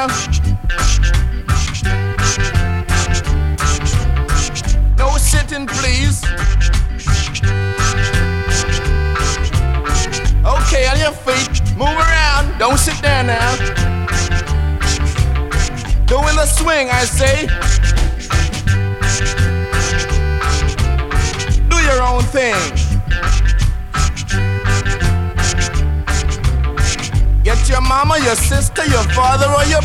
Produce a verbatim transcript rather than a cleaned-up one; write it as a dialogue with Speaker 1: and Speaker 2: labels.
Speaker 1: now. No sitting, please. Okay, on your feet. Move around. Don't sit down now. Doing the swing, I say. Do your own thing. Get your mama, your sister, your father, or your